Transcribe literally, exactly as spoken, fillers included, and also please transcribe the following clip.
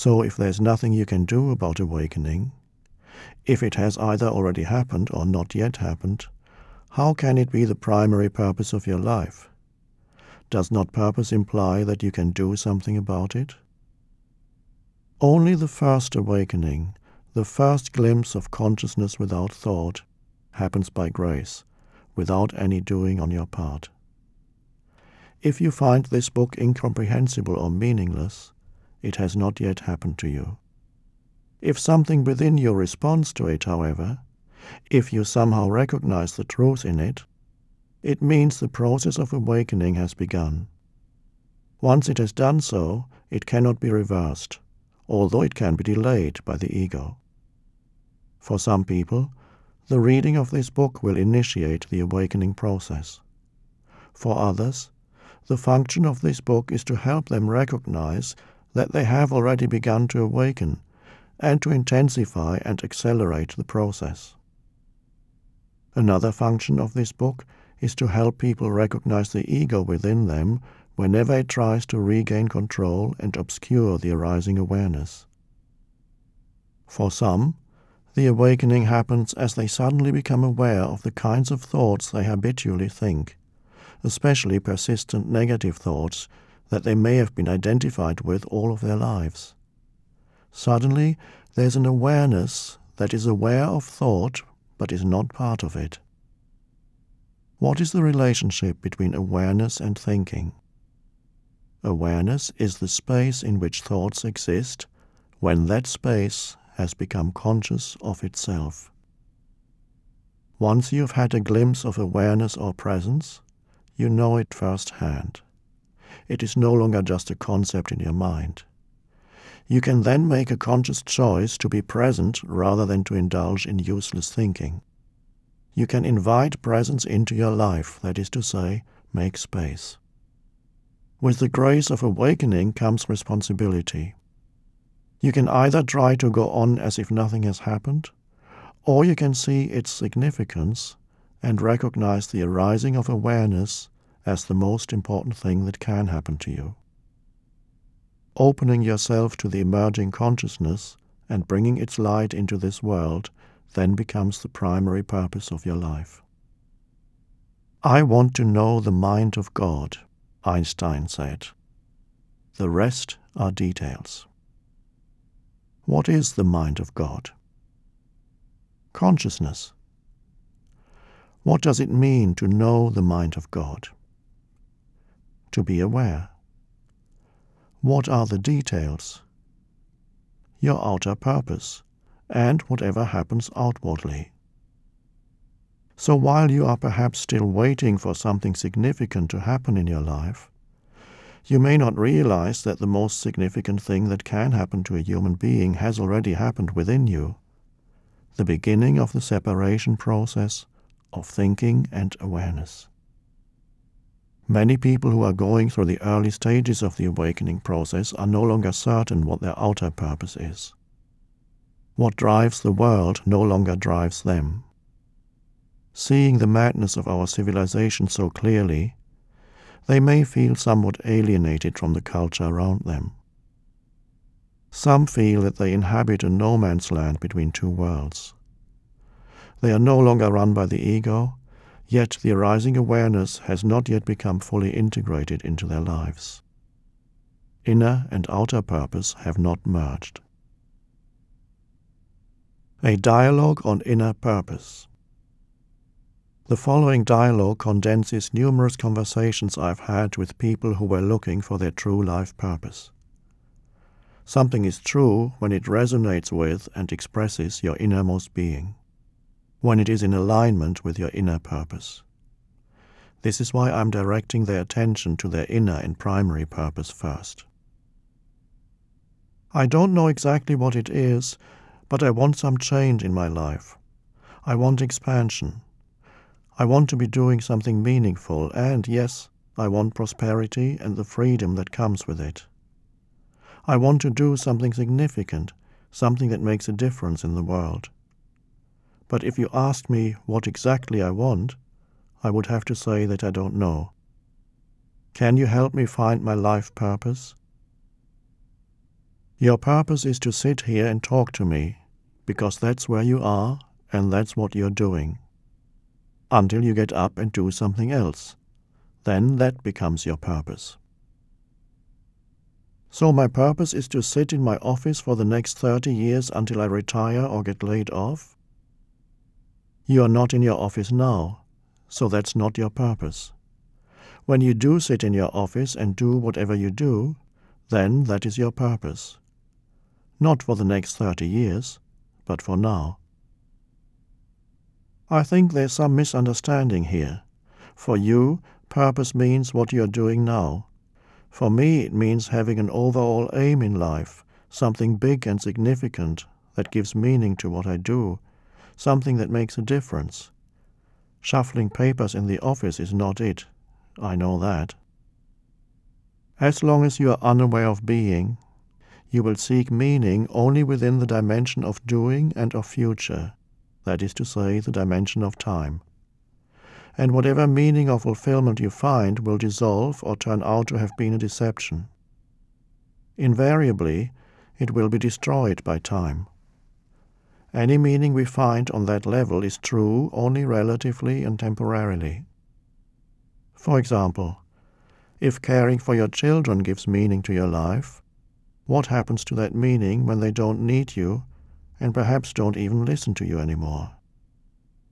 So if there's nothing you can do about awakening, if it has either already happened or not yet happened, how can it be the primary purpose of your life? Does not purpose imply that you can do something about it? Only the first awakening, the first glimpse of consciousness without thought, happens by grace, without any doing on your part. If you find this book incomprehensible or meaningless, it has not yet happened to you. If something within you responds to it, however, if you somehow recognize the truth in it, it means the process of awakening has begun. Once it has done so, it cannot be reversed, although it can be delayed by the ego. For some people, the reading of this book will initiate the awakening process. For others, the function of this book is to help them recognize that they have already begun to awaken and to intensify and accelerate the process. Another function of this book is to help people recognize the ego within them whenever it tries to regain control and obscure the arising awareness. For some, the awakening happens as they suddenly become aware of the kinds of thoughts they habitually think, especially persistent negative thoughts that they may have been identified with all of their lives. Suddenly, there's an awareness that is aware of thought but is not part of it. What is the relationship between awareness and thinking? Awareness is the space in which thoughts exist when that space has become conscious of itself. Once you've had a glimpse of awareness or presence, you know it firsthand. It is no longer just a concept in your mind. You can then make a conscious choice to be present rather than to indulge in useless thinking. You can invite presence into your life, that is to say, make space. With the grace of awakening comes responsibility. You can either try to go on as if nothing has happened, or you can see its significance and recognize the arising of awareness as the most important thing that can happen to you. Opening yourself to the emerging consciousness and bringing its light into this world then becomes the primary purpose of your life. I want to know the mind of God, Einstein said. The rest are details. What is the mind of God? Consciousness. What does it mean to know the mind of God? To be aware. What are the details? Your outer purpose, and whatever happens outwardly. So while you are perhaps still waiting for something significant to happen in your life, you may not realize that the most significant thing that can happen to a human being has already happened within you, the beginning of the separation process of thinking and awareness. Many people who are going through the early stages of the awakening process are no longer certain what their outer purpose is. What drives the world no longer drives them. Seeing the madness of our civilization so clearly, they may feel somewhat alienated from the culture around them. Some feel that they inhabit a no man's land between two worlds. They are no longer run by the ego, yet the arising awareness has not yet become fully integrated into their lives. Inner and outer purpose have not merged. A dialogue on inner purpose. The following dialogue condenses numerous conversations I've had with people who were looking for their true life purpose. Something is true when it resonates with and expresses your innermost being, when it is in alignment with your inner purpose. This is why I'm directing their attention to their inner and primary purpose first. I don't know exactly what it is, but I want some change in my life. I want expansion. I want to be doing something meaningful, and yes, I want prosperity and the freedom that comes with it. I want to do something significant, something that makes a difference in the world. But if you asked me what exactly I want, I would have to say that I don't know. Can you help me find my life purpose? Your purpose is to sit here and talk to me, because that's where you are and that's what you're doing. Until you get up and do something else. Then that becomes your purpose. So my purpose is to sit in my office for the next thirty years until I retire or get laid off? You are not in your office now, so that's not your purpose. When you do sit in your office and do whatever you do, then that is your purpose. Not for the next thirty years, but for now. I think there's some misunderstanding here. For you, purpose means what you are doing now. For me, it means having an overall aim in life, something big and significant that gives meaning to what I do, something that makes a difference. Shuffling papers in the office is not it. I know that. As long as you are unaware of being, you will seek meaning only within the dimension of doing and of future, that is to say, the dimension of time. And whatever meaning or fulfillment you find will dissolve or turn out to have been a deception. Invariably, it will be destroyed by time. Any meaning we find on that level is true only relatively and temporarily. For example, if caring for your children gives meaning to your life, what happens to that meaning when they don't need you and perhaps don't even listen to you anymore?